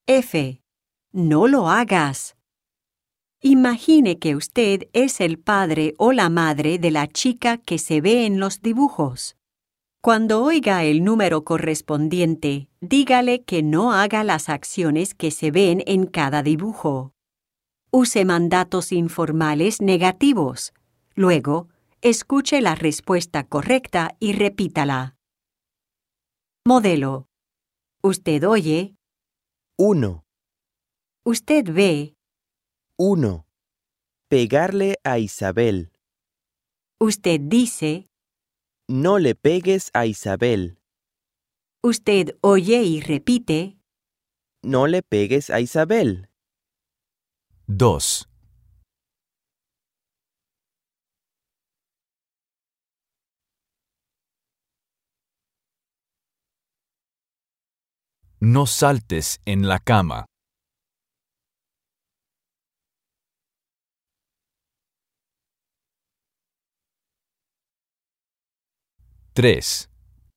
F. No lo hagas. Imagine que usted es el padre o la madre de la chica que se ve en los dibujos. Cuando oiga el número correspondiente, dígale que no haga las acciones que se ven en cada dibujo. Use mandatos informales negativos. Luego, escuche la respuesta correcta y repítala. Modelo. Usted oye. 1. Usted ve. 1. Pegarle a Isabel. Usted dice. No le pegues a Isabel. Usted oye y repite. No le pegues a Isabel. 2. No saltes en la cama. 3.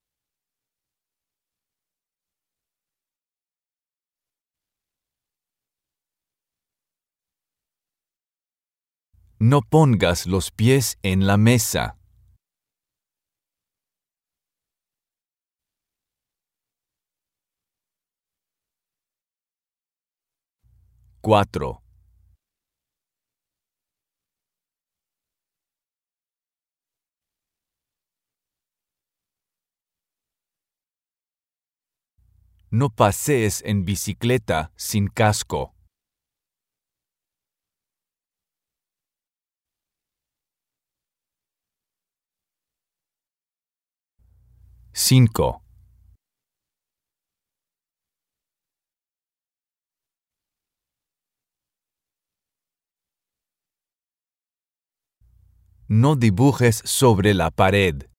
No pongas los pies en la mesa. 4. No pasees en bicicleta sin casco. 5. No dibujes sobre la pared.